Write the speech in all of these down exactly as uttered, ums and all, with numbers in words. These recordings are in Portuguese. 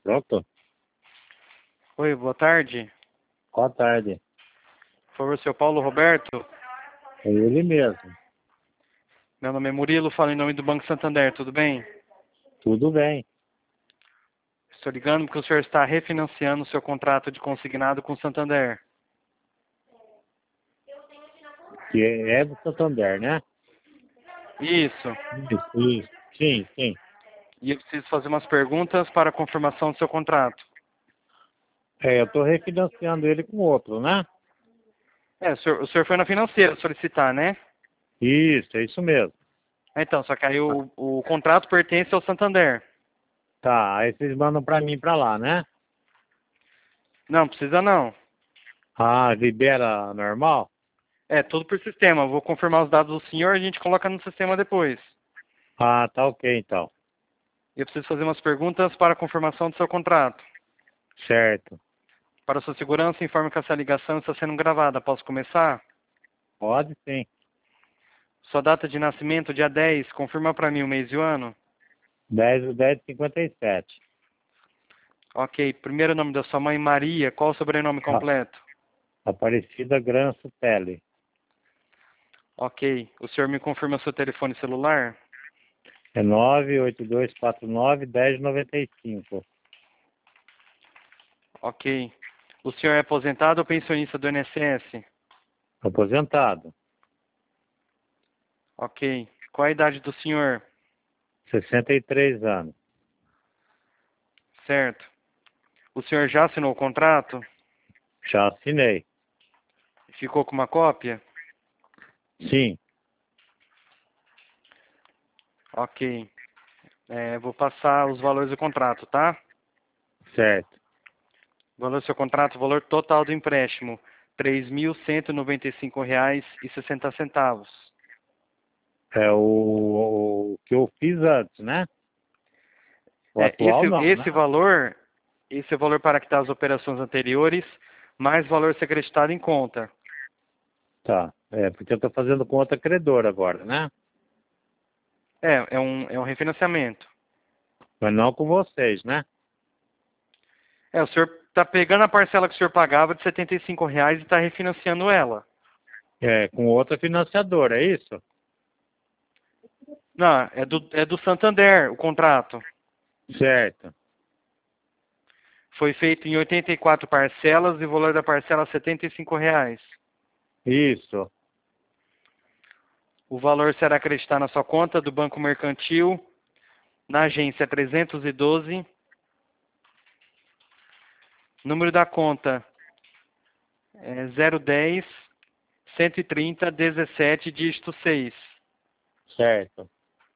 Pronto? Oi, boa tarde. Boa tarde. Por favor, seu Paulo Roberto. É ele mesmo. Meu nome é Murilo, falo em nome do Banco Santander, tudo bem? Tudo bem. Estou ligando porque o senhor está refinanciando o seu contrato de consignado com o Santander. Que é do Santander, né? Isso. Isso, isso. Sim, sim. E eu preciso fazer umas perguntas para a confirmação do seu contrato. É, eu estou refinanciando ele com outro, né? É, o senhor, o senhor foi na financeira solicitar, né? Isso, é isso mesmo. Então, só que aí o, o contrato pertence ao Santander. Tá, aí vocês mandam para mim para lá, né? Não, precisa não. Ah, libera normal? É, tudo por sistema. Eu vou confirmar os dados do senhor e a gente coloca no sistema depois. Ah, tá ok então. Eu preciso fazer umas perguntas para a confirmação do seu contrato. Certo. Para sua segurança, informe que essa ligação está sendo gravada. Posso começar? Pode sim. Sua data de nascimento, dia dez, confirma para mim o mês e o ano. dez do dez de cinquenta e sete. Ok. Primeiro nome da sua mãe, Maria. Qual o sobrenome Ah, completo? Aparecida Granço Tele. Ok. O senhor me confirma seu telefone celular? É nove oito dois quatro nove um zero nove cinco. Ok. O senhor é aposentado ou pensionista do I N S S? Aposentado. Ok. Qual a idade do senhor? sessenta e três anos. Certo. O senhor já assinou o contrato? Já assinei. Ficou com uma cópia? Sim. Ok. É, vou passar os valores do contrato, tá? Certo. O valor do seu contrato, o valor total do empréstimo, três mil cento e noventa e cinco reais e sessenta centavos. É o, o que eu fiz antes, né? O É, atual esse, não, esse né? valor, esse é o valor para quitar as operações anteriores, mais valor ser acreditado em conta. Tá. É, porque eu estou fazendo com outra credora agora, né? É, é um, é um refinanciamento. Mas não com vocês, né? É, o senhor está pegando a parcela que o senhor pagava de setenta e cinco reais e está refinanciando ela. É, com outra financiadora, é isso? Não, é do, é do Santander o contrato. Certo. Foi feito em oitenta e quatro parcelas e o valor da parcela é setenta e cinco reais. Isso. O valor será acreditado na sua conta do Banco Mercantil, na agência trezentos e doze. Número da conta é zero dez, cento e trinta, dezessete, dígito seis. Certo.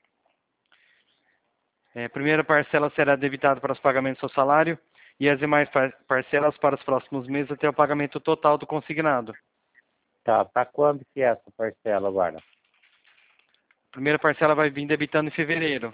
É, a primeira parcela será debitada para os pagamentos do seu salário e as demais par- parcelas para os próximos meses até o pagamento total do consignado. Tá. Para quando que é essa parcela agora? A primeira parcela vai vir debitando em fevereiro.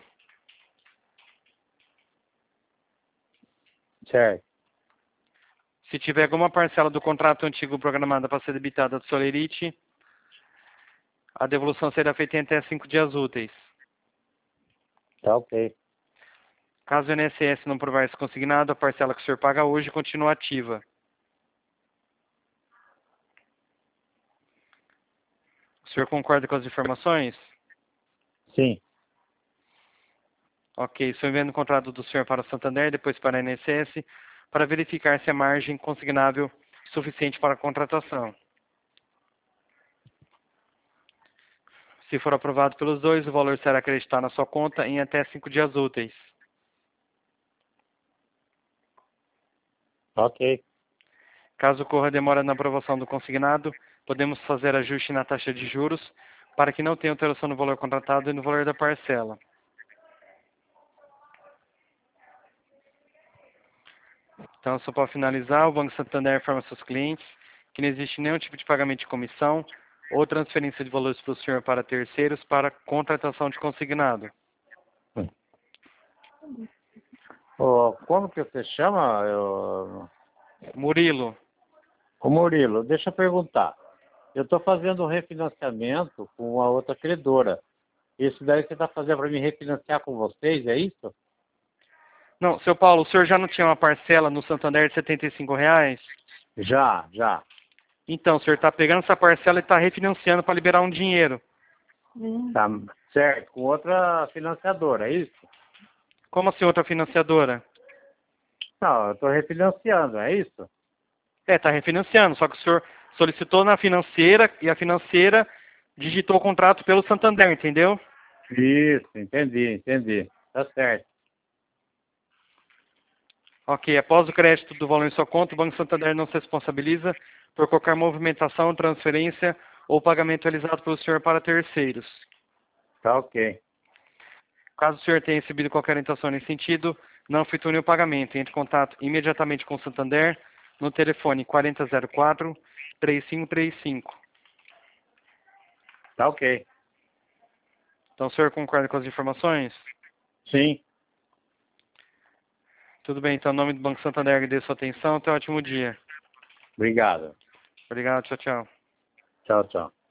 Certo. Se tiver alguma parcela do contrato antigo programada para ser debitada do Solerite, a devolução será feita em até cinco dias úteis. Tá ok. Caso o I N S S não provar esse consignado, a parcela que o senhor paga hoje continua ativa. O senhor concorda com as informações? Sim. Ok, estou enviando o contrato do senhor para o Santander, depois para a I N S S, para verificar se a margem consignável é suficiente para a contratação. Se for aprovado pelos dois, o valor será acreditado na sua conta em até cinco dias úteis. Ok. Caso ocorra demora na aprovação do consignado, podemos fazer ajuste na taxa de juros para que não tenha alteração no valor contratado e no valor da parcela. Então, só para finalizar, o Banco Santander informa seus clientes que não existe nenhum tipo de pagamento de comissão ou transferência de valores para o senhor para terceiros para contratação de consignado. Ô, como que você chama? Eu... Murilo, Ô Murilo, deixa eu perguntar. Eu estou fazendo um refinanciamento com a outra credora. Isso daí você está fazendo para me refinanciar com vocês, é isso? Não, seu Paulo, o senhor já não tinha uma parcela no Santander de setenta e cinco reais? Já, já. Então, o senhor está pegando essa parcela e está refinanciando para liberar um dinheiro. Tá certo, com outra financiadora, é isso? Como assim outra financiadora? Não, eu estou refinanciando, é isso? É, está refinanciando, só que o senhor solicitou na financeira e a financeira digitou o contrato pelo Santander, entendeu? Isso, entendi, entendi. Tá certo. Ok, após o crédito do valor em sua conta, o Banco Santander não se responsabiliza por qualquer movimentação, transferência ou pagamento realizado pelo senhor para terceiros. Tá ok. Caso o senhor tenha recebido qualquer orientação nesse sentido, não efetue o pagamento. Entre em contato imediatamente com o Santander no telefone quarenta zero quatro, três cinco três cinco. Tá ok. Então o senhor concorda com as informações? Sim. Tudo bem, então, em nome do Banco Santander, agradeço a sua atenção. Tenha um ótimo dia. Obrigado. Obrigado, tchau, tchau. Tchau, tchau.